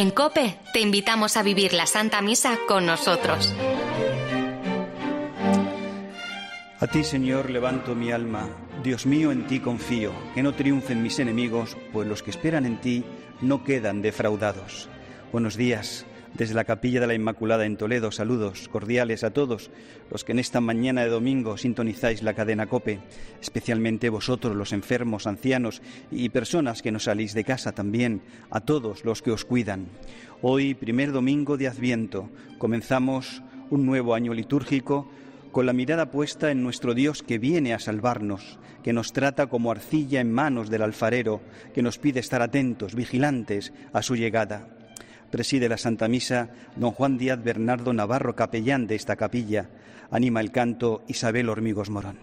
En COPE te invitamos a vivir la Santa Misa con nosotros. A ti, Señor, levanto mi alma. Dios mío, en ti confío. Que no triunfen mis enemigos, pues los que esperan en ti no quedan defraudados. Buenos días. Desde la Capilla de la Inmaculada en Toledo, saludos cordiales a todos los que en esta mañana de domingo sintonizáis la cadena COPE, especialmente vosotros, los enfermos, ancianos y personas que no salís de casa también, a todos los que os cuidan. Hoy, primer domingo de Adviento, comenzamos un nuevo año litúrgico con la mirada puesta en nuestro Dios que viene a salvarnos, que nos trata como arcilla en manos del alfarero, que nos pide estar atentos, vigilantes a su llegada. Preside la Santa Misa don Juan Díaz Bernardo Navarro, capellán de esta capilla. Anima el canto Isabel Hormigos Morón.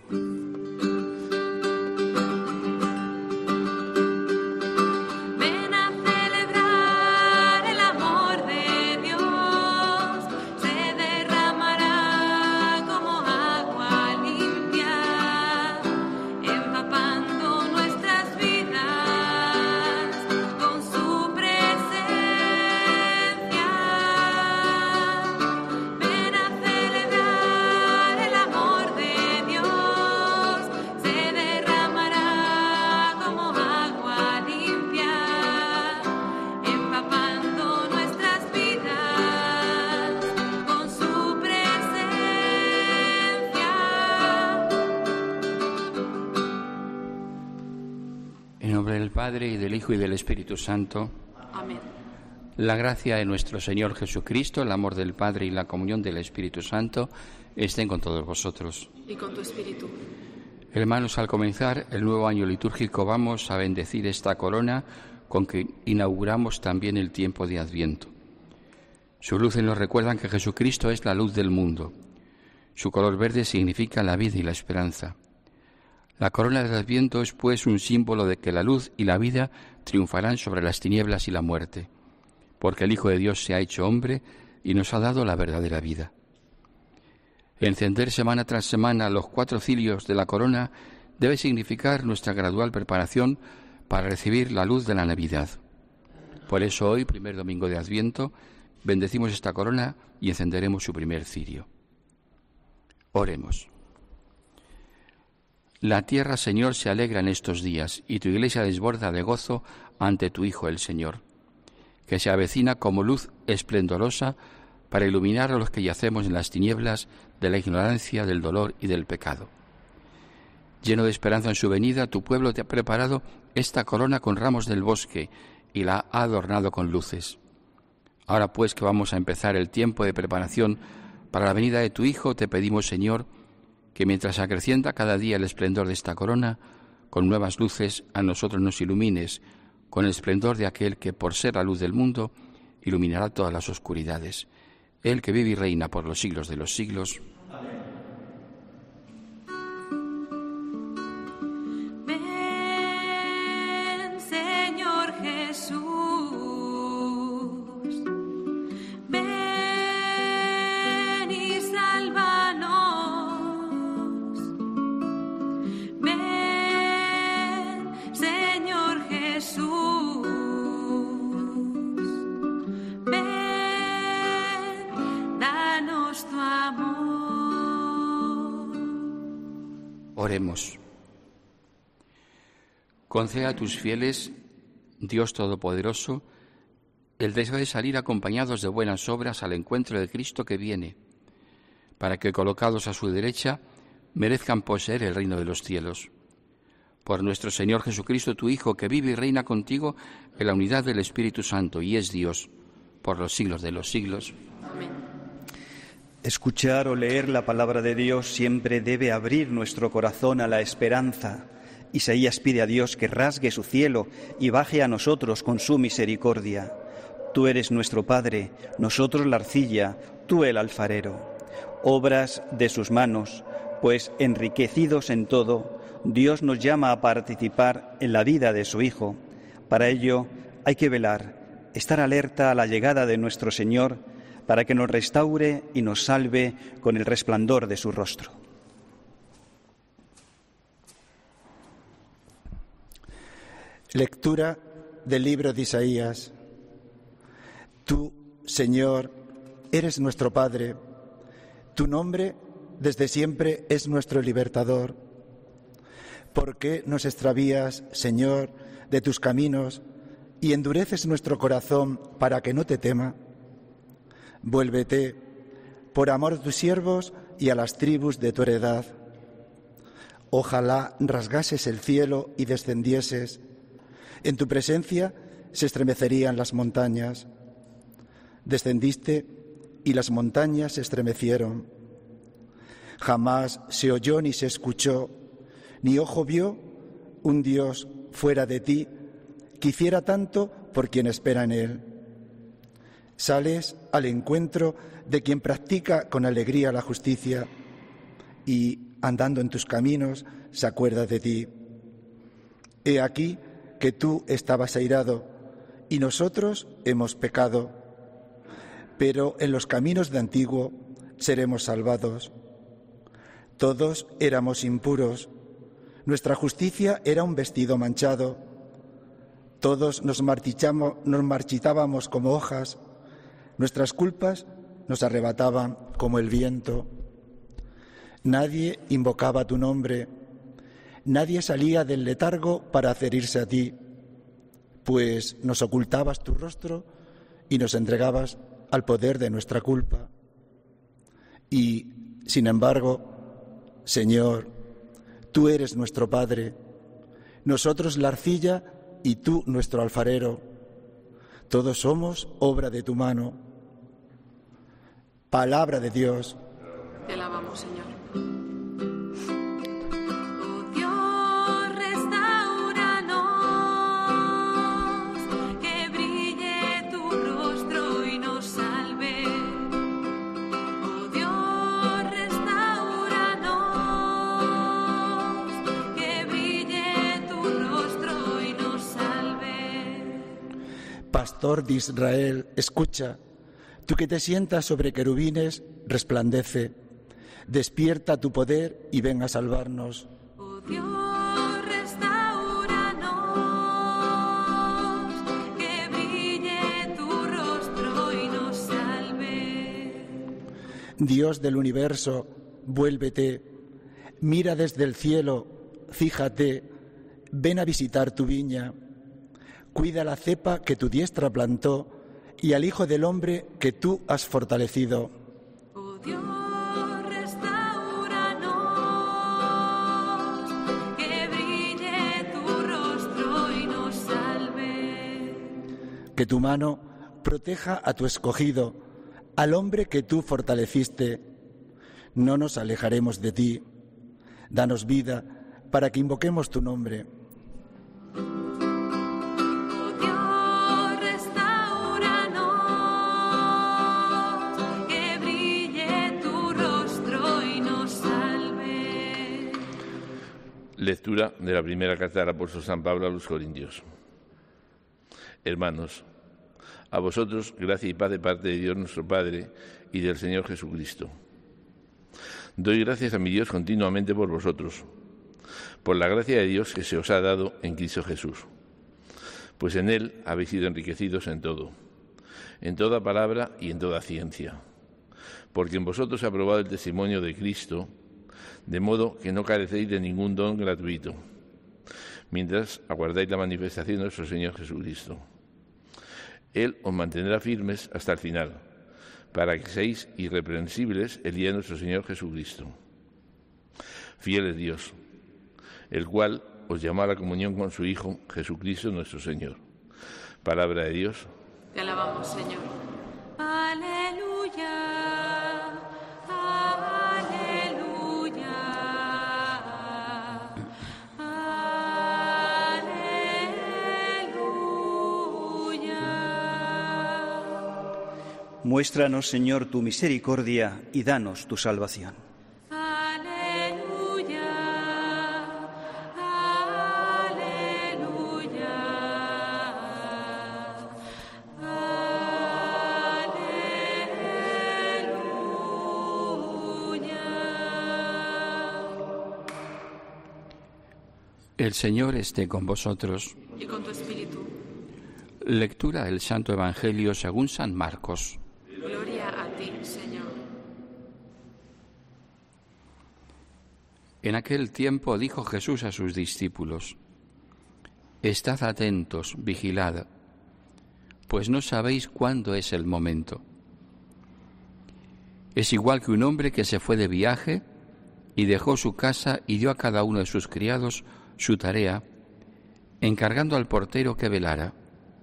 Padre, y del Hijo, y del Espíritu Santo. Amén. La gracia de nuestro Señor Jesucristo, el amor del Padre y la comunión del Espíritu Santo estén con todos vosotros. Y con tu espíritu. Hermanos, al comenzar el nuevo año litúrgico vamos a bendecir esta corona con que inauguramos también el tiempo de Adviento. Sus luces nos recuerdan que Jesucristo es la luz del mundo. Su color verde significa la vida y la esperanza. La corona del Adviento es, pues, un símbolo de que la luz y la vida triunfarán sobre las tinieblas y la muerte, porque el Hijo de Dios se ha hecho hombre y nos ha dado la verdadera vida. Encender semana tras semana los 4 cirios de la corona debe significar nuestra gradual preparación para recibir la luz de la Navidad. Por eso hoy, primer domingo de Adviento, bendecimos esta corona y encenderemos su primer cirio. Oremos. La tierra, Señor, se alegra en estos días, y tu Iglesia desborda de gozo ante tu Hijo el Señor, que se avecina como luz esplendorosa para iluminar a los que yacemos en las tinieblas de la ignorancia, del dolor y del pecado. Lleno de esperanza en su venida, tu pueblo te ha preparado esta corona con ramos del bosque y la ha adornado con luces. Ahora, pues, que vamos a empezar el tiempo de preparación para la venida de tu Hijo, te pedimos, Señor, que mientras acrecienta cada día el esplendor de esta corona, con nuevas luces a nosotros nos ilumines, con el esplendor de aquel que, por ser la luz del mundo, iluminará todas las oscuridades. Él que vive y reina por los siglos de los siglos. Amén. Ven, Señor Jesús. Oremos. Concede a tus fieles, Dios Todopoderoso, el deseo de salir acompañados de buenas obras al encuentro de Cristo que viene, para que, colocados a su derecha, merezcan poseer el reino de los cielos. Por nuestro Señor Jesucristo, tu Hijo, que vive y reina contigo en la unidad del Espíritu Santo y es Dios, por los siglos de los siglos. Amén. Escuchar o leer la palabra de Dios siempre debe abrir nuestro corazón a la esperanza. Isaías pide a Dios que rasgue su cielo y baje a nosotros con su misericordia. Tú eres nuestro Padre, nosotros la arcilla, tú el alfarero. Obras de sus manos, pues enriquecidos en todo, Dios nos llama a participar en la vida de su Hijo. Para ello hay que velar, estar alerta a la llegada de nuestro Señor, para que nos restaure y nos salve con el resplandor de su rostro. Lectura del libro de Isaías. Tú, Señor, eres nuestro Padre. Tu nombre desde siempre es nuestro libertador. ¿Por qué nos extravías, Señor, de tus caminos y endureces nuestro corazón para que no te tema? Vuélvete, por amor a tus siervos y a las tribus de tu heredad. Ojalá rasgases el cielo y descendieses. En tu presencia se estremecerían las montañas. Descendiste y las montañas se estremecieron. Jamás se oyó ni se escuchó, ni ojo vio un Dios fuera de ti que hiciera tanto por quien espera en Él. Sales al encuentro de quien practica con alegría la justicia y, andando en tus caminos, se acuerda de ti. He aquí que tú estabas airado y nosotros hemos pecado, pero en los caminos de antiguo seremos salvados. Todos éramos impuros, nuestra justicia era un vestido manchado, todos nos marchitábamos como hojas, nuestras culpas nos arrebataban como el viento. Nadie invocaba tu nombre, nadie salía del letargo para adherirse a ti, pues nos ocultabas tu rostro y nos entregabas al poder de nuestra culpa. Y, sin embargo, Señor, tú eres nuestro Padre, nosotros la arcilla y tú nuestro alfarero. Todos somos obra de tu mano. Palabra de Dios. Te alabamos, Señor. Pastor de Israel, escucha, tú que te sientas sobre querubines, resplandece, despierta tu poder y ven a salvarnos. Oh Dios, restáuranos, que brille tu rostro y nos salve. Dios del universo, vuélvete, mira desde el cielo, fíjate, ven a visitar tu viña. Cuida la cepa que tu diestra plantó y al Hijo del Hombre que tú has fortalecido. Oh Dios, restáuranos, que brille tu rostro y nos salve. Que tu mano proteja a tu escogido, al hombre que tú fortaleciste. No nos alejaremos de ti. Danos vida para que invoquemos tu nombre. Lectura de la primera carta del apóstol San Pablo a los Corintios. Hermanos, a vosotros gracia y paz de parte de Dios nuestro Padre y del Señor Jesucristo. Doy gracias a mi Dios continuamente por vosotros, por la gracia de Dios que se os ha dado en Cristo Jesús, pues en Él habéis sido enriquecidos en todo, en toda palabra y en toda ciencia, porque en vosotros se ha probado el testimonio de Cristo, de modo que no carecéis de ningún don gratuito, mientras aguardáis la manifestación de nuestro Señor Jesucristo. Él os mantendrá firmes hasta el final, para que seáis irreprensibles el día de nuestro Señor Jesucristo. Fiel es Dios, el cual os llama a la comunión con su Hijo, Jesucristo nuestro Señor. Palabra de Dios. Te alabamos, Señor. Aleluya. Muéstranos, Señor, tu misericordia y danos tu salvación. Aleluya, aleluya, aleluya. El Señor esté con vosotros. Y con tu espíritu. Lectura del Santo Evangelio según San Marcos. Gloria a ti, Señor. En aquel tiempo dijo Jesús a sus discípulos: Estad atentos, vigilad, pues no sabéis cuándo es el momento. Es igual que un hombre que se fue de viaje y dejó su casa y dio a cada uno de sus criados su tarea, encargando al portero que velara.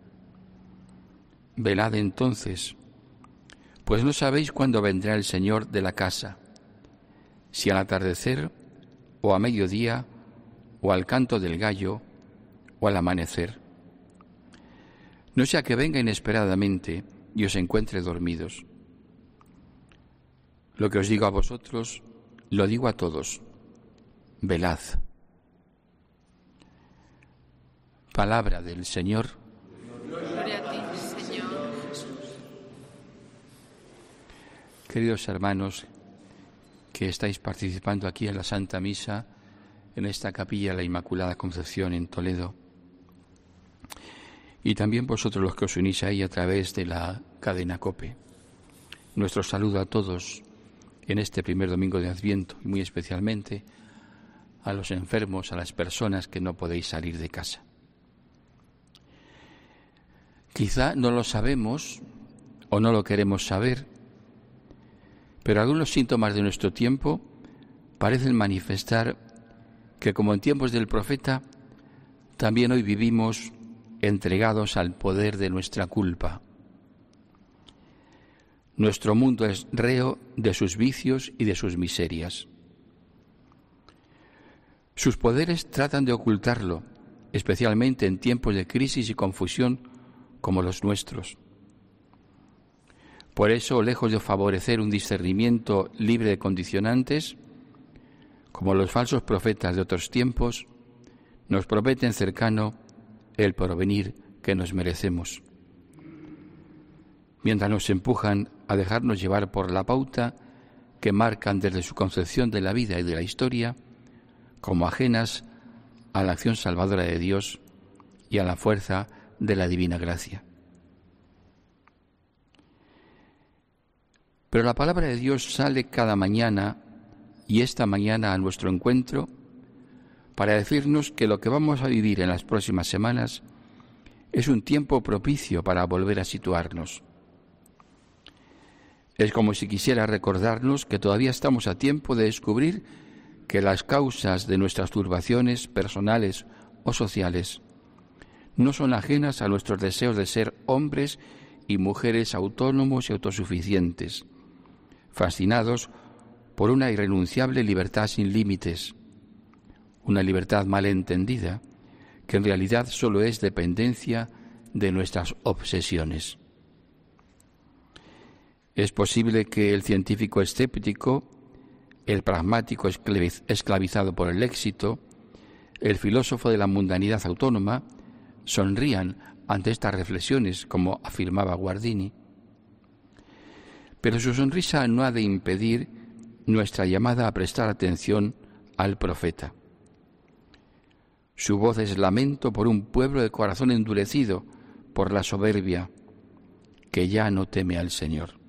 Velad entonces, pues no sabéis cuándo vendrá el Señor de la casa, si al atardecer, o a mediodía, o al canto del gallo, o al amanecer. No sea que venga inesperadamente y os encuentre dormidos. Lo que os digo a vosotros, lo digo a todos: velad. Palabra del Señor. Gloria a ti, Señor Jesús. Queridos hermanos que estáis participando aquí en la Santa Misa, en esta capilla de la Inmaculada Concepción en Toledo, y también vosotros los que os unís ahí a través de la cadena COPE, nuestro saludo a todos en este primer domingo de Adviento, y muy especialmente a los enfermos, a las personas que no podéis salir de casa. Quizá no lo sabemos o no lo queremos saber, pero algunos síntomas de nuestro tiempo parecen manifestar que, como en tiempos del profeta, también hoy vivimos entregados al poder de nuestra culpa. Nuestro mundo es reo de sus vicios y de sus miserias. Sus poderes tratan de ocultarlo, especialmente en tiempos de crisis y confusión como los nuestros. Por eso, lejos de favorecer un discernimiento libre de condicionantes, como los falsos profetas de otros tiempos, nos prometen cercano el porvenir que nos merecemos. Mientras nos empujan a dejarnos llevar por la pauta que marcan desde su concepción de la vida y de la historia como ajenas a la acción salvadora de Dios y a la fuerza de la divina gracia. Pero la palabra de Dios sale cada mañana, y esta mañana a nuestro encuentro, para decirnos que lo que vamos a vivir en las próximas semanas es un tiempo propicio para volver a situarnos. Es como si quisiera recordarnos que todavía estamos a tiempo de descubrir que las causas de nuestras turbaciones personales o sociales no son ajenas a nuestros deseos de ser hombres y mujeres autónomos y autosuficientes, fascinados por una irrenunciable libertad sin límites, una libertad mal entendida, que en realidad solo es dependencia de nuestras obsesiones. Es posible que el científico escéptico, el pragmático esclavizado por el éxito, el filósofo de la mundanidad autónoma, sonrían ante estas reflexiones, como afirmaba Guardini. Pero su sonrisa no ha de impedir nuestra llamada a prestar atención al profeta. Su voz es lamento por un pueblo de corazón endurecido por la soberbia, que ya no teme al Señor.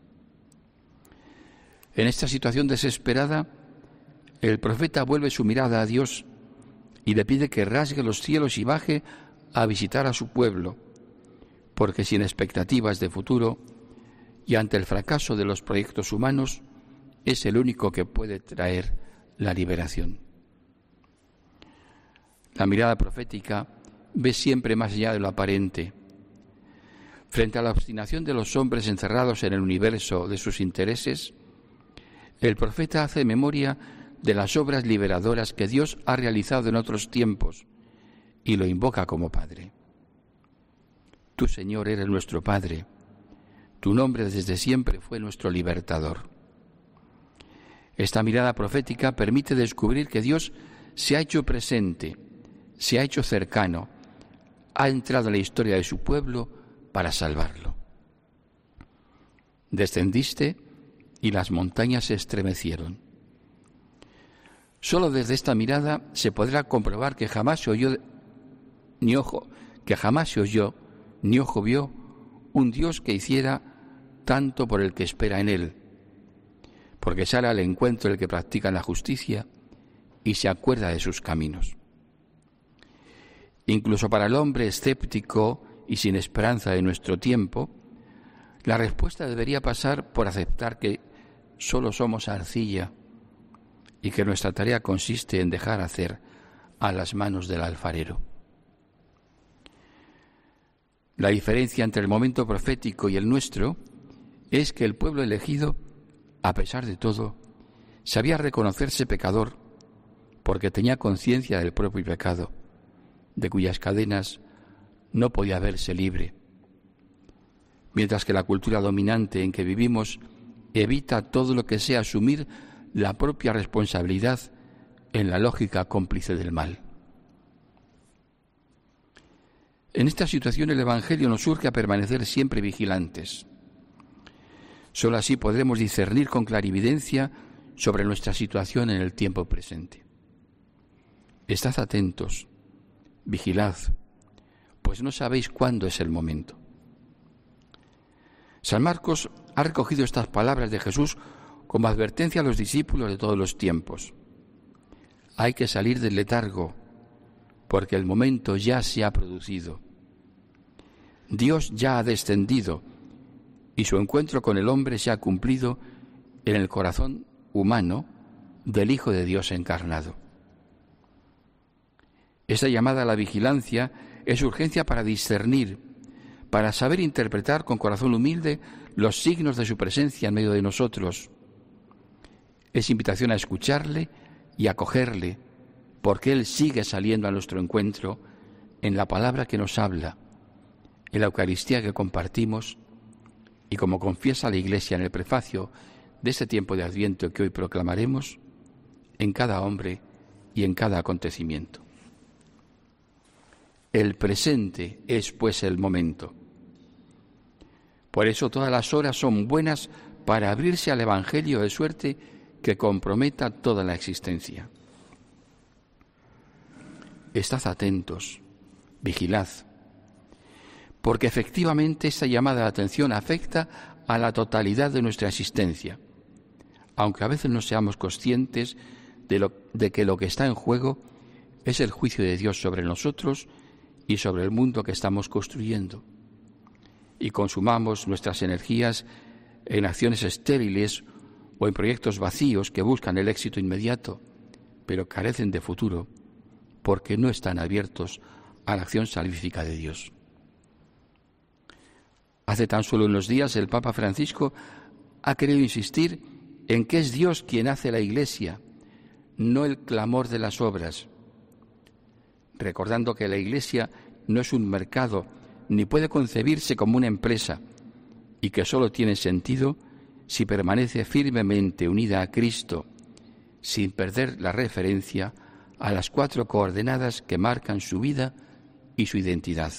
En esta situación desesperada, el profeta vuelve su mirada a Dios y le pide que rasgue los cielos y baje a visitar a su pueblo, porque sin expectativas de futuro y ante el fracaso de los proyectos humanos, es el único que puede traer la liberación. La mirada profética ve siempre más allá de lo aparente. Frente a la obstinación de los hombres encerrados en el universo de sus intereses, el profeta hace memoria de las obras liberadoras que Dios ha realizado en otros tiempos y lo invoca como Padre. Tú, Señor, eres nuestro Padre. Tu nombre desde siempre fue nuestro libertador. Esta mirada profética permite descubrir que Dios se ha hecho presente, se ha hecho cercano, ha entrado en la historia de su pueblo para salvarlo. Descendiste y las montañas se estremecieron. Solo desde esta mirada se podrá comprobar que jamás se oyó ni ojo vio un Dios que hiciera tanto por el que espera en Él, porque sale al encuentro del que practica la justicia y se acuerda de sus caminos. Incluso para el hombre escéptico y sin esperanza de nuestro tiempo, la respuesta debería pasar por aceptar que solo somos arcilla y que nuestra tarea consiste en dejar hacer a las manos del alfarero. La diferencia entre el momento profético y el nuestro es que el pueblo elegido, a pesar de todo, sabía reconocerse pecador porque tenía conciencia del propio pecado, de cuyas cadenas no podía verse libre, mientras que la cultura dominante en que vivimos evita todo lo que sea asumir la propia responsabilidad en la lógica cómplice del mal. En esta situación el Evangelio nos urge a permanecer siempre vigilantes. Solo así podremos discernir con clarividencia sobre nuestra situación en el tiempo presente. Estad atentos, vigilad, pues no sabéis cuándo es el momento. San Marcos ha recogido estas palabras de Jesús como advertencia a los discípulos de todos los tiempos. Hay que salir del letargo, porque el momento ya se ha producido. Dios ya ha descendido y su encuentro con el hombre se ha cumplido en el corazón humano del Hijo de Dios encarnado. Esta llamada a la vigilancia es urgencia para discernir, para saber interpretar con corazón humilde los signos de su presencia en medio de nosotros. Es invitación a escucharle y acogerle, porque Él sigue saliendo a nuestro encuentro en la palabra que nos habla, en la Eucaristía que compartimos y como confiesa la Iglesia en el prefacio de este tiempo de Adviento que hoy proclamaremos, en cada hombre y en cada acontecimiento. El presente es, pues, el momento. Por eso todas las horas son buenas para abrirse al Evangelio de suerte que comprometa toda la existencia. Estad atentos, vigilad, porque efectivamente esta llamada de atención afecta a la totalidad de nuestra existencia, aunque a veces no seamos conscientes de que lo que está en juego es el juicio de Dios sobre nosotros y sobre el mundo que estamos construyendo, y consumamos nuestras energías en acciones estériles o en proyectos vacíos que buscan el éxito inmediato, pero carecen de futuro, porque no están abiertos a la acción salvífica de Dios. Hace tan solo unos días el Papa Francisco ha querido insistir en que es Dios quien hace la Iglesia, no el clamor de las obras, recordando que la Iglesia no es un mercado ni puede concebirse como una empresa y que solo tiene sentido si permanece firmemente unida a Cristo, sin perder la referencia a las 4 coordenadas que marcan su vida y su identidad.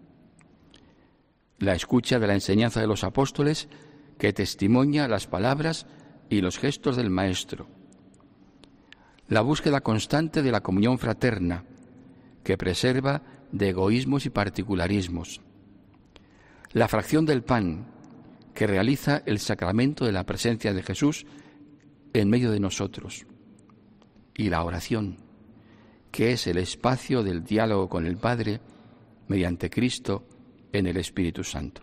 La escucha de la enseñanza de los apóstoles que testimonia las palabras y los gestos del Maestro. La búsqueda constante de la comunión fraterna que preserva de egoísmos y particularismos. La fracción del pan que realiza el sacramento de la presencia de Jesús en medio de nosotros. Y la oración, que es el espacio del diálogo con el Padre mediante Cristo en el Espíritu Santo.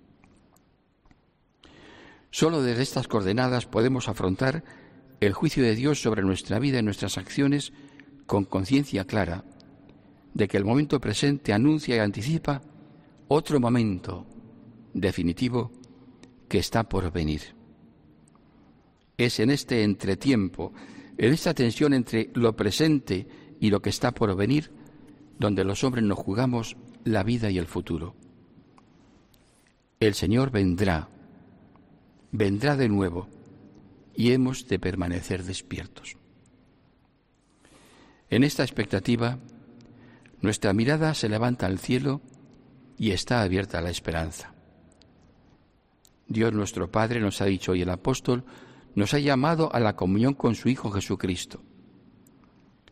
Solo desde estas coordenadas podemos afrontar el juicio de Dios sobre nuestra vida y nuestras acciones con conciencia clara de que el momento presente anuncia y anticipa otro momento definitivo que está por venir. Es en este entretiempo, en esta tensión entre lo presente y lo que está por venir, donde los hombres nos jugamos la vida y el futuro. El Señor vendrá de nuevo, y hemos de permanecer despiertos. En esta expectativa, nuestra mirada se levanta al cielo y está abierta a la esperanza. Dios nuestro Padre, nos ha dicho hoy el apóstol, nos ha llamado a la comunión con su Hijo Jesucristo.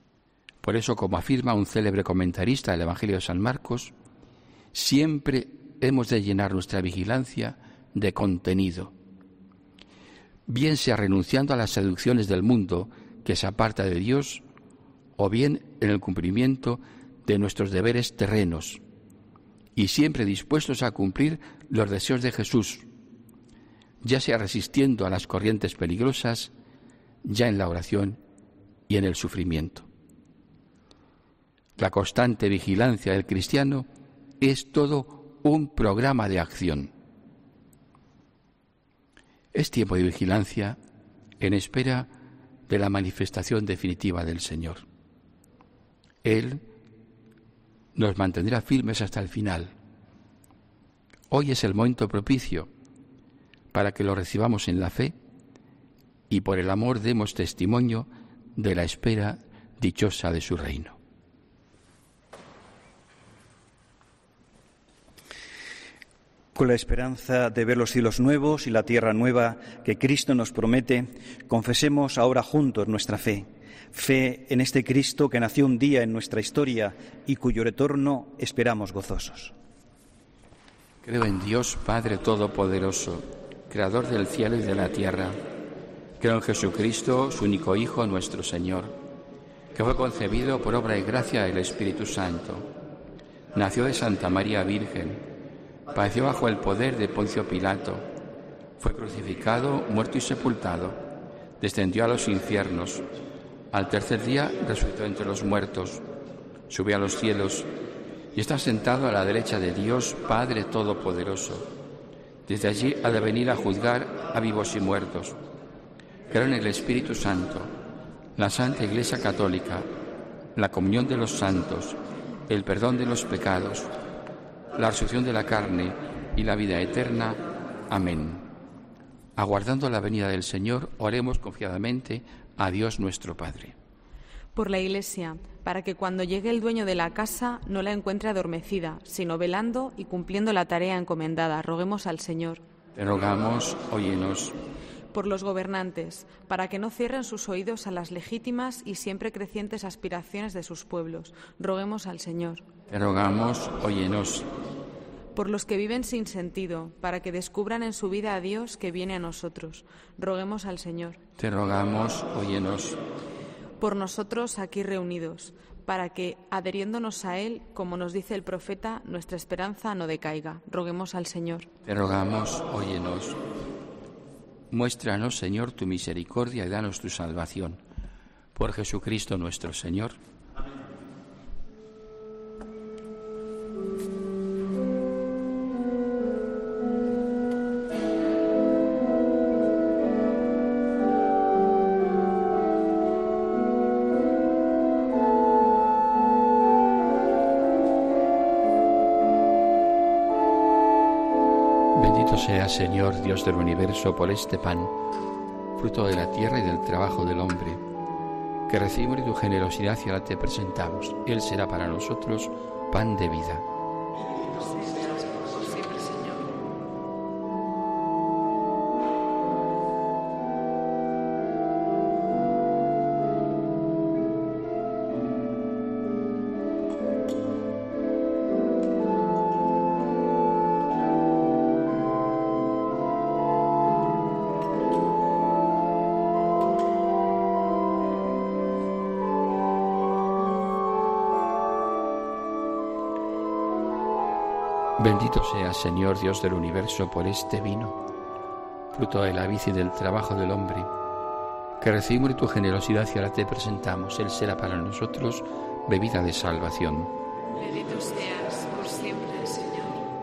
Por eso, como afirma un célebre comentarista del Evangelio de San Marcos, siempre hemos de llenar nuestra vigilancia de contenido, bien sea renunciando a las seducciones del mundo que se aparta de Dios, o bien en el cumplimiento de nuestros deberes terrenos, y siempre dispuestos a cumplir los deseos de Jesús, ya sea resistiendo a las corrientes peligrosas, ya en la oración y en el sufrimiento. La constante vigilancia del cristiano es todo un programa de acción. Es tiempo de vigilancia en espera de la manifestación definitiva del Señor. Él nos mantendrá firmes hasta el final. Hoy es el momento propicio para que lo recibamos en la fe y por el amor demos testimonio de la espera dichosa de su reino. Con la esperanza de ver los cielos nuevos y la tierra nueva que Cristo nos promete, confesemos ahora juntos nuestra fe. Fe en este Cristo que nació un día en nuestra historia y cuyo retorno esperamos gozosos. Creo en Dios Padre Todopoderoso, Creador del cielo y de la tierra. Creo en Jesucristo, su único Hijo, nuestro Señor, que fue concebido por obra y gracia del Espíritu Santo. Nació de Santa María Virgen. Padeció bajo el poder de Poncio Pilato, fue crucificado, muerto y sepultado, descendió a los infiernos, al tercer día resucitó entre los muertos, subió a los cielos y está sentado a la derecha de Dios Padre Todopoderoso. Desde allí ha de venir a juzgar a vivos y muertos. Creo en el Espíritu Santo, la Santa Iglesia Católica, la comunión de los santos, el perdón de los pecados, la resurrección de la carne y la vida eterna. Amén. Aguardando la venida del Señor, oremos confiadamente a Dios nuestro Padre. Por la Iglesia, para que cuando llegue el dueño de la casa no la encuentre adormecida, sino velando y cumpliendo la tarea encomendada, roguemos al Señor. Te rogamos, óyenos. Por los gobernantes, para que no cierren sus oídos a las legítimas y siempre crecientes aspiraciones de sus pueblos, roguemos al Señor. Te rogamos, óyenos. Por los que viven sin sentido, para que descubran en su vida a Dios que viene a nosotros, roguemos al Señor. Te rogamos, óyenos. Por nosotros aquí reunidos, para que, adheriéndonos a Él, como nos dice el profeta, nuestra esperanza no decaiga, roguemos al Señor. Te rogamos, óyenos. Muéstranos, Señor, tu misericordia y danos tu salvación. Por Jesucristo nuestro Señor. Bendito seas, Señor, Dios del universo, por este pan, fruto de la tierra y del trabajo del hombre, que recibimos de tu generosidad y ahora te presentamos. Él será para nosotros pan de vida. Bendito seas, Señor, Dios del universo, por este vino, fruto de la vid y del trabajo del hombre, que recibimos de tu generosidad y ahora te presentamos. Él será para nosotros bebida de salvación. Bendito seas por siempre, Señor.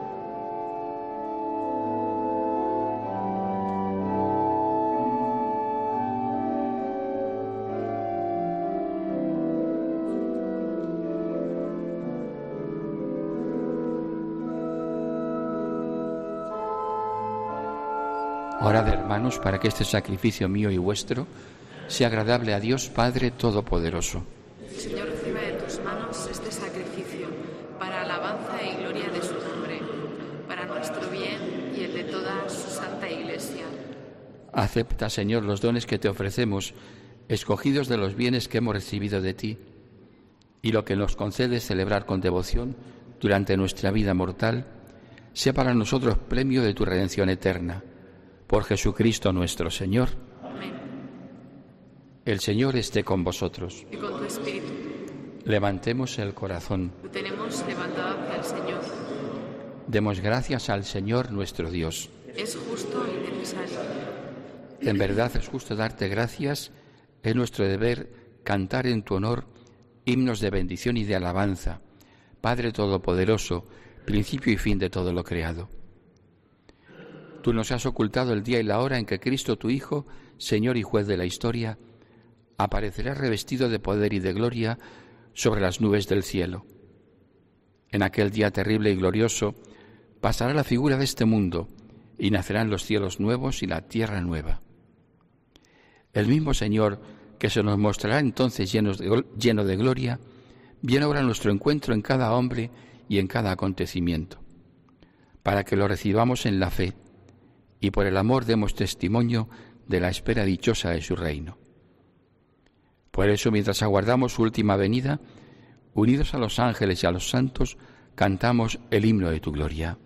Orad, hermanos, para que este sacrificio mío y vuestro sea agradable a Dios Padre Todopoderoso. Señor, reciba de tus manos este sacrificio para alabanza y gloria de su nombre, para nuestro bien y el de toda su santa Iglesia. Acepta, Señor, los dones que te ofrecemos, escogidos de los bienes que hemos recibido de ti, y lo que nos concedes celebrar con devoción durante nuestra vida mortal, sea para nosotros premio de tu redención eterna. Por Jesucristo nuestro Señor. Amén. El Señor esté con vosotros. Y con tu espíritu. Levantemos el corazón. Lo tenemos levantado hacia el Señor. Demos gracias al Señor nuestro Dios. Es justo y necesario. En verdad es justo darte gracias. Es nuestro deber cantar en tu honor himnos de bendición y de alabanza. Padre Todopoderoso, principio y fin de todo lo creado. Tú nos has ocultado el día y la hora en que Cristo, tu Hijo, Señor y Juez de la historia, aparecerá revestido de poder y de gloria sobre las nubes del cielo. En aquel día terrible y glorioso pasará la figura de este mundo y nacerán los cielos nuevos y la tierra nueva. El mismo Señor, que se nos mostrará entonces lleno de gloria, viene ahora a nuestro encuentro en cada hombre y en cada acontecimiento, para que lo recibamos en la fe y por el amor demos testimonio de la espera dichosa de su reino. Por eso, mientras aguardamos su última venida, unidos a los ángeles y a los santos, cantamos el himno de tu gloria.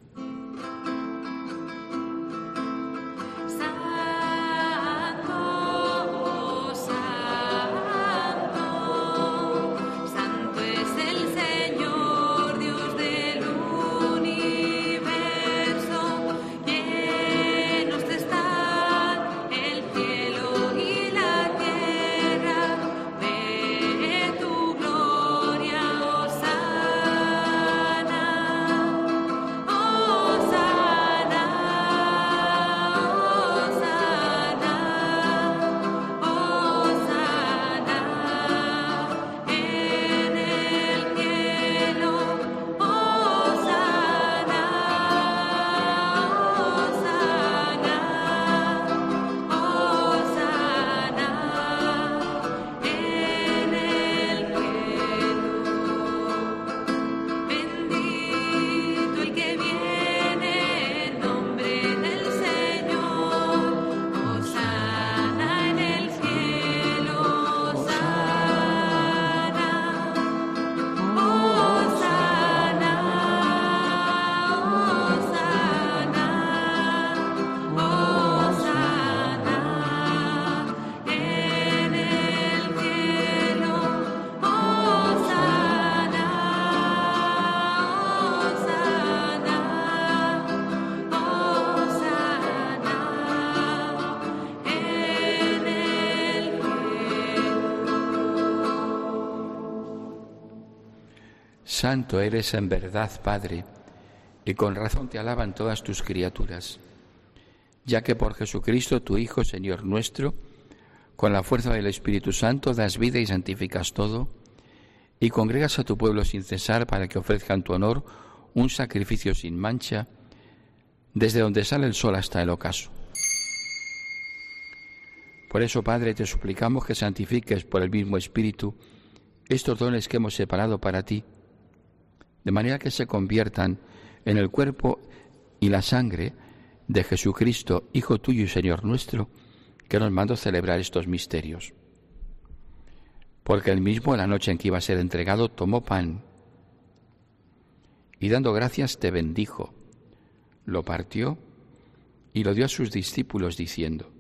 Santo eres en verdad, Padre, y con razón te alaban todas tus criaturas, ya que por Jesucristo, tu Hijo, Señor nuestro, con la fuerza del Espíritu Santo das vida y santificas todo, y congregas a tu pueblo sin cesar para que ofrezca en tu honor un sacrificio sin mancha, desde donde sale el sol hasta el ocaso. Por eso, Padre, te suplicamos que santifiques por el mismo Espíritu estos dones que hemos separado para ti, de manera que se conviertan en el cuerpo y la sangre de Jesucristo, Hijo tuyo y Señor nuestro, que nos mandó celebrar estos misterios. Porque él mismo, en la noche en que iba a ser entregado, tomó pan y dando gracias te bendijo, lo partió y lo dio a sus discípulos diciendo: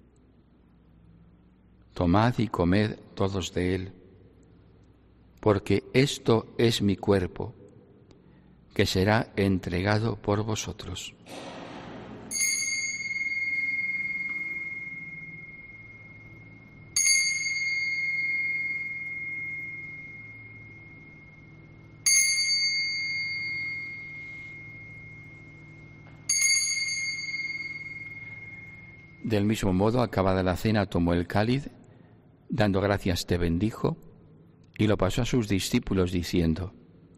tomad y comed todos de él, porque esto es mi cuerpo, que será entregado por vosotros. Del mismo modo, acabada la cena, tomó el cáliz, dando gracias te bendijo, y lo pasó a sus discípulos diciendo: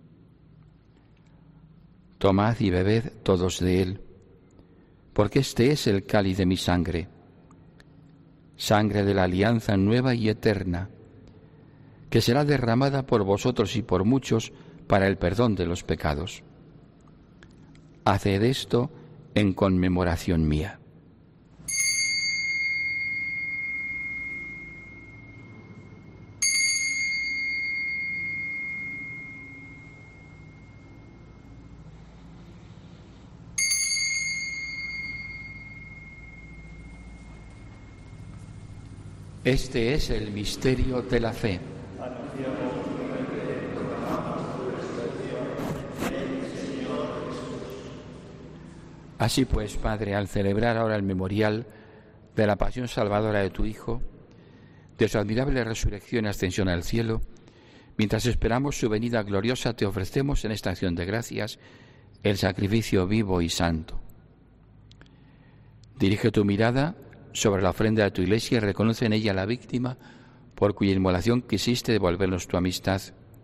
tomad y bebed todos de él, porque este es el cáliz de mi sangre, sangre de la alianza nueva y eterna, que será derramada por vosotros y por muchos para el perdón de los pecados. Haced esto en conmemoración mía. Este es el misterio de la fe. Así pues, Padre, al celebrar ahora el memorial de la pasión salvadora de tu Hijo, de su admirable resurrección y ascensión al cielo, mientras esperamos su venida gloriosa, te ofrecemos en esta acción de gracias el sacrificio vivo y santo. Dirige tu mirada sobre la ofrenda de tu Iglesia y reconoce en ella la víctima por cuya inmolación quisiste devolvernos tu amistad,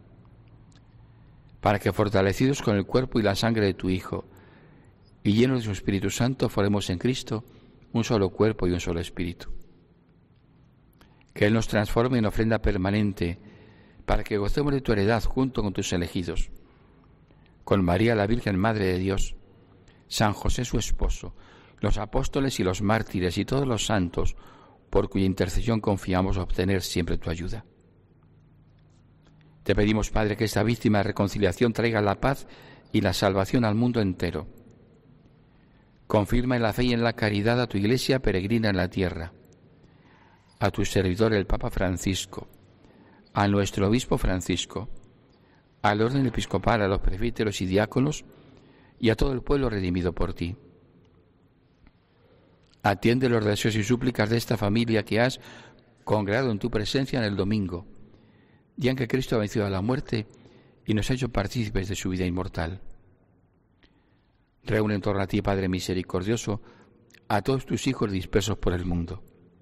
para que, fortalecidos con el cuerpo y la sangre de tu Hijo y llenos de su Espíritu Santo, formemos en Cristo un solo cuerpo y un solo espíritu. Que Él nos transforme en ofrenda permanente, para que gocemos de tu heredad junto con tus elegidos, con María la Virgen Madre de Dios, San José su esposo, los apóstoles y los mártires y todos los santos, por cuya intercesión confiamos obtener siempre tu ayuda. Te pedimos, Padre, que esta víctima de reconciliación traiga la paz y la salvación al mundo entero. Confirma en la fe y en la caridad a tu Iglesia peregrina en la tierra, a tu servidor el Papa Francisco, a nuestro obispo Francisco, al orden episcopal, a los presbíteros y diáconos y a todo el pueblo redimido por ti. Atiende los deseos y súplicas de esta familia que has congregado en tu presencia en el domingo, día en que Cristo ha vencido a la muerte y nos ha hecho partícipes de su vida inmortal. Reúne en torno a ti, Padre misericordioso, a todos tus hijos dispersos por el mundo.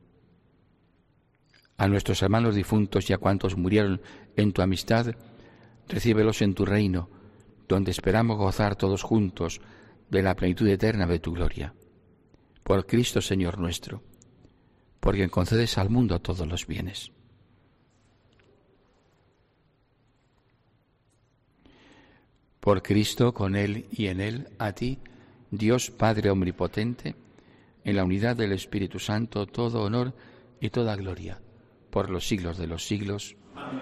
A nuestros hermanos difuntos y a cuantos murieron en tu amistad, recíbelos en tu reino, donde esperamos gozar todos juntos de la plenitud eterna de tu gloria. Por Cristo Señor nuestro, por quien concedes al mundo todos los bienes. Por Cristo, con Él y en Él, a ti, Dios Padre Omnipotente, en la unidad del Espíritu Santo, todo honor y toda gloria, por los siglos de los siglos. Amén.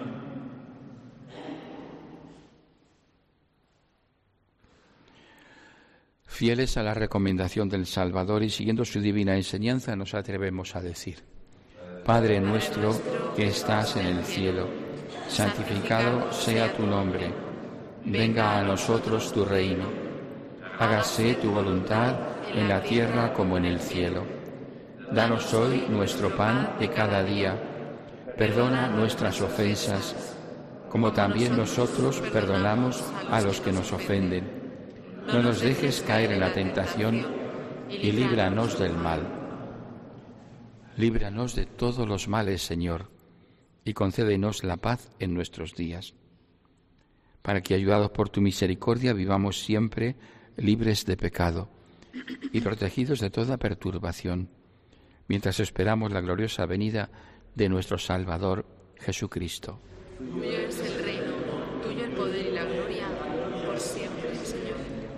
Fieles a la recomendación del Salvador y siguiendo su divina enseñanza, nos atrevemos a decir: Padre nuestro que estás en el cielo, santificado sea tu nombre. Venga a nosotros tu reino. Hágase tu voluntad en la tierra como en el cielo. Danos hoy nuestro pan de cada día. Perdona nuestras ofensas, como también nosotros perdonamos a los que nos ofenden. No nos dejes caer en la tentación y líbranos del mal. Líbranos de todos los males, Señor, y concédenos la paz en nuestros días, para que, ayudados por tu misericordia, vivamos siempre libres de pecado y protegidos de toda perturbación, mientras esperamos la gloriosa venida de nuestro Salvador Jesucristo. Tuyo es el reino, tuyo el poder y la gloria, por siempre, Señor.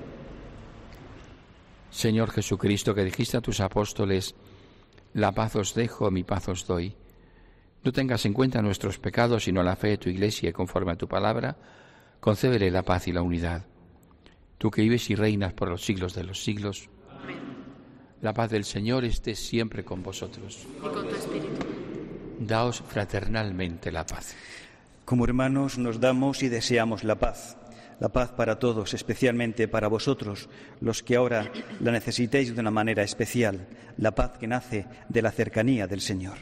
Señor Jesucristo, que dijiste a tus apóstoles: la paz os dejo, mi paz os doy. No tengas en cuenta nuestros pecados, sino la fe de tu Iglesia, y conforme a tu palabra, concédele la paz y la unidad. Tú que vives y reinas por los siglos de los siglos. Amén. La paz del Señor esté siempre con vosotros. Y con tu espíritu. Daos fraternalmente la paz. Como hermanos nos damos y deseamos la paz para todos, especialmente para vosotros, los que ahora la necesitéis de una manera especial, la paz que nace de la cercanía del Señor.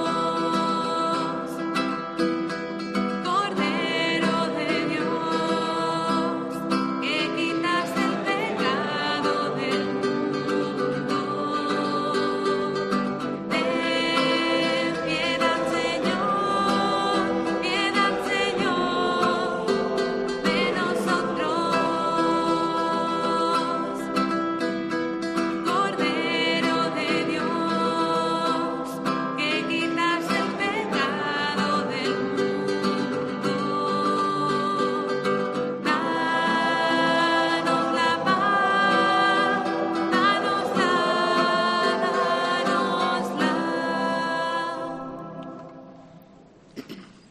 Cordero de Dios.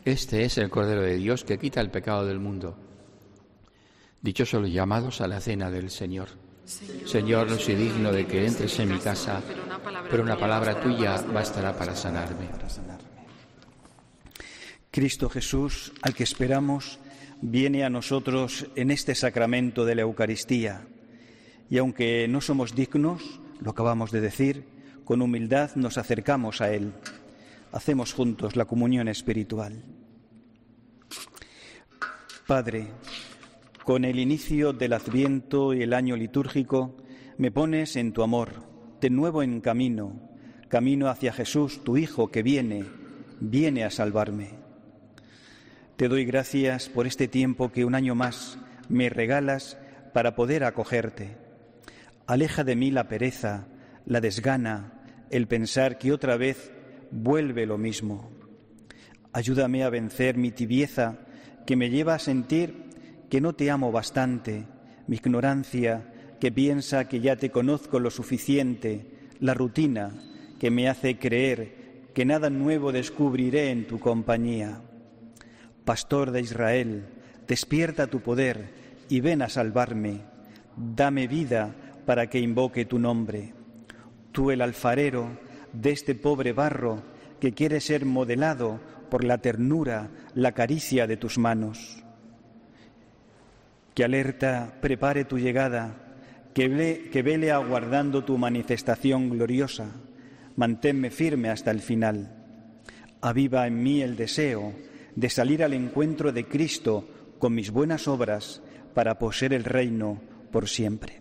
Este es el Cordero de Dios que quita el pecado del mundo. Dichosos los llamados a la cena del Señor. Señor, no soy digno de que entres en mi casa, pero una palabra tuya bastará para sanarme. Cristo Jesús, al que esperamos, viene a nosotros en este sacramento de la Eucaristía. Y aunque no somos dignos, lo acabamos de decir, con humildad nos acercamos a Él. Hacemos juntos la comunión espiritual. Padre, con el inicio del Adviento y el año litúrgico, me pones en tu amor, de nuevo en camino hacia Jesús, tu Hijo, que viene a salvarme. Te doy gracias por este tiempo que un año más me regalas para poder acogerte. Aleja de mí la pereza, la desgana, el pensar que otra vez vuelve lo mismo. Ayúdame a vencer mi tibieza que me lleva a sentir que no te amo bastante, mi ignorancia que piensa que ya te conozco lo suficiente, la rutina que me hace creer que nada nuevo descubriré en tu compañía. Pastor de Israel, despierta tu poder y ven a salvarme. Dame vida para que invoque tu nombre. Tú, el alfarero de este pobre barro que quiere ser modelado por la ternura, la caricia de tus manos. Que alerta prepare tu llegada, que vele aguardando tu manifestación gloriosa. Manténme firme hasta el final. Aviva en mí el deseo de salir al encuentro de Cristo con mis buenas obras para poseer el reino por siempre.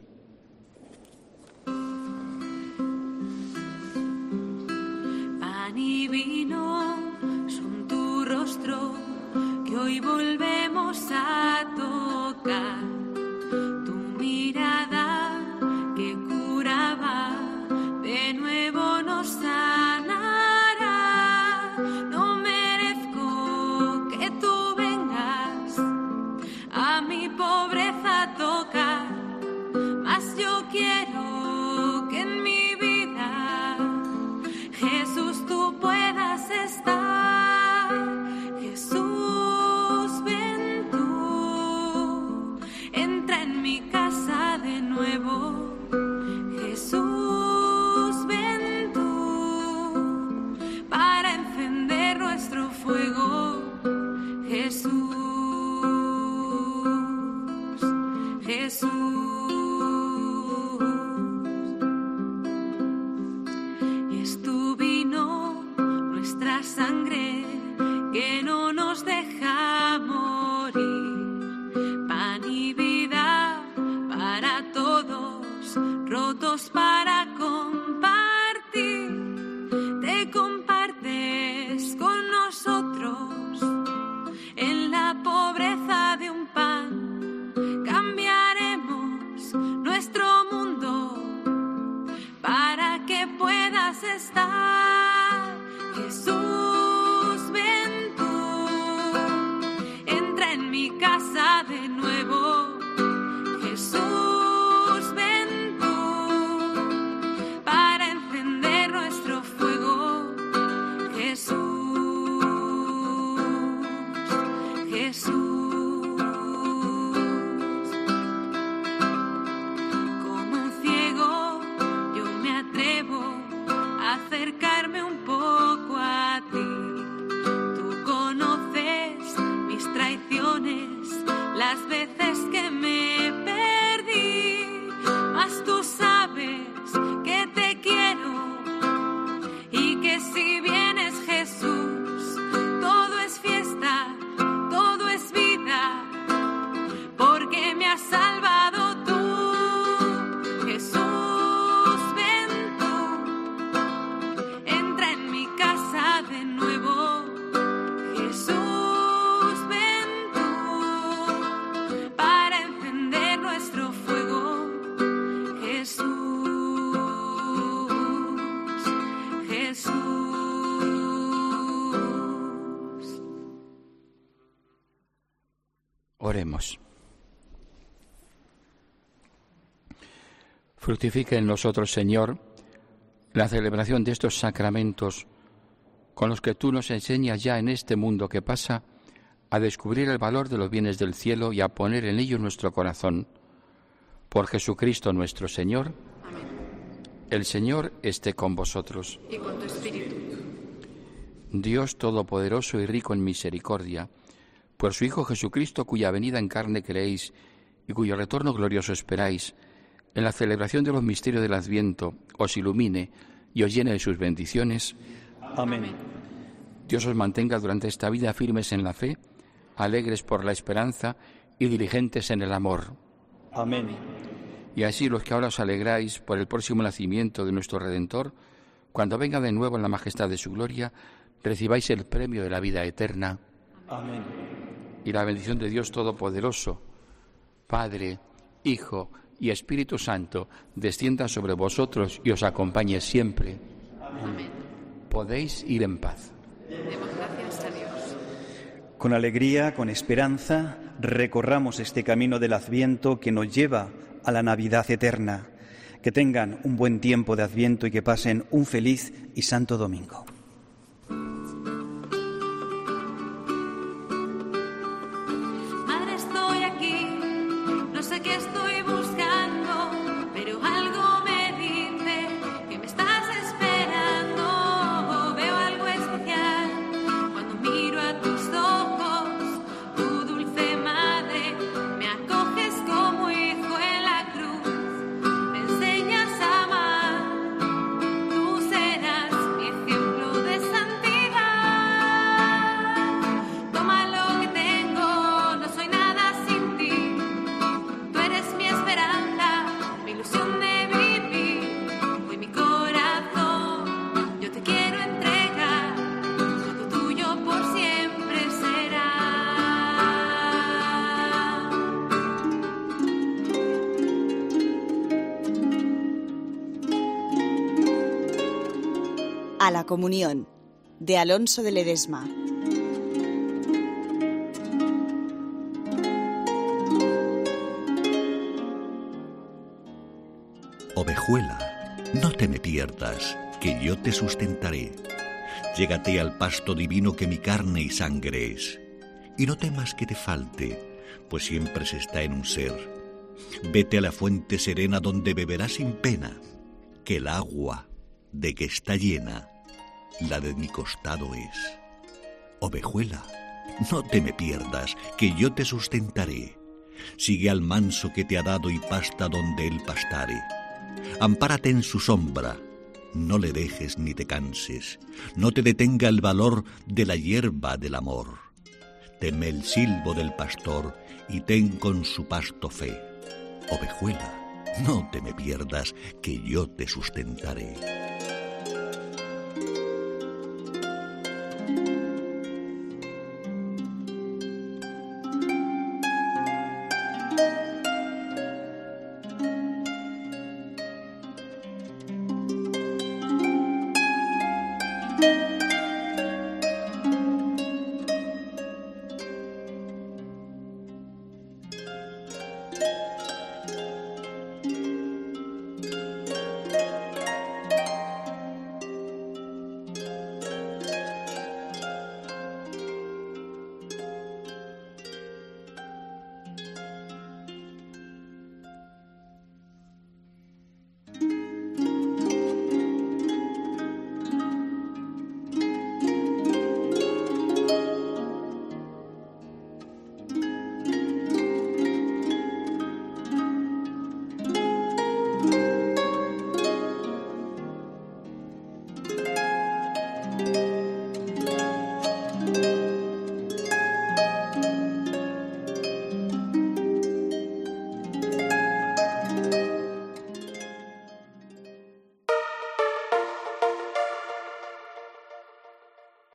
Pan y vino son tu rostro que hoy volvemos a tocar, tu mirada que curaba de nuevo nos sanará. No merezco que tú vengas a mi pobreza a tocar, mas yo quiero que en mi vida, Jesús, tú puedas estar. Jesús, ven tú, entra en mi casa de nuevo. Jesús, ven tú, para encender nuestro fuego. Jesús, Jesús. Y es tu vino, nuestra sangre, que no nos deja morir. Pan y vida para todos, rotos para compartir. Te compartes con nosotros en la pobreza de un pan. Cambiaremos nuestro mundo para que puedas estar. Jesús, ven tú, entra en mi casa de nuevo. Jesús, ven tú, para encender nuestro fuego. Jesús, Jesús. Como un ciego yo me atrevo a acercarme un poco a ti. Tú conoces mis traiciones, las veces que me perdí, mas tú sabes que te quiero y que si vienes, Jesús, todo es fiesta, todo es vida, porque me has salvado tú. Jesús, ven tú, entra en mi casa de nuevo. Jesús, ven tú, para encender nuestro fuego. Jesús, Jesús. Oremos. Fructifica en nosotros, Señor, la celebración de estos sacramentos con los que tú nos enseñas ya en este mundo que pasa a descubrir el valor de los bienes del cielo y a poner en ellos nuestro corazón. Por Jesucristo nuestro Señor. Amén. El Señor esté con vosotros. Y con tu espíritu. Dios Todopoderoso y rico en misericordia, por su Hijo Jesucristo, cuya venida en carne creéis y cuyo retorno glorioso esperáis, en la celebración de los misterios del Adviento, os ilumine y os llene de sus bendiciones. Amén. Dios os mantenga durante esta vida firmes en la fe, alegres por la esperanza y diligentes en el amor. Amén. Y así los que ahora os alegráis por el próximo nacimiento de nuestro Redentor, cuando venga de nuevo en la majestad de su gloria, recibáis el premio de la vida eterna. Amén. Y la bendición de Dios Todopoderoso, Padre, Hijo y Espíritu Santo, descienda sobre vosotros y os acompañe siempre. Amén. Podéis ir en paz. Demos gracias a Dios. Con alegría, con esperanza, recorramos este camino del Adviento que nos lleva a la Navidad eterna. Que tengan un buen tiempo de Adviento y que pasen un feliz y santo domingo. Madre, estoy aquí, no sé qué estoy buscando, pero algo me dice que me estás esperando. Veo algo especial cuando miro a tus ojos, tu dulce madre, me acoges como hijo en la cruz, me enseñas a amar, tú serás mi ejemplo de santidad. Toma lo que tengo, no soy nada sin ti, tú eres mi esperanza, mi ilusión de vivir. Hoy mi corazón, yo te quiero entregar, todo tuyo por siempre será. A la comunión, de Alonso de Ledesma. Ovejuela, no te me pierdas, que yo te sustentaré. Llégate al pasto divino que mi carne y sangre es. Y no temas que te falte, pues siempre se está en un ser. Vete a la fuente serena donde beberás sin pena, que el agua de que está llena, la de mi costado es. Ovejuela, no te me pierdas, que yo te sustentaré. Sigue al manso que te ha dado y pasta donde él pastare. Ampárate en su sombra, no le dejes ni te canses, no te detenga el valor de la hierba del amor. Teme el silbo del pastor y ten con su pasto fe. Ovejuela, no te me pierdas, que yo te sustentaré.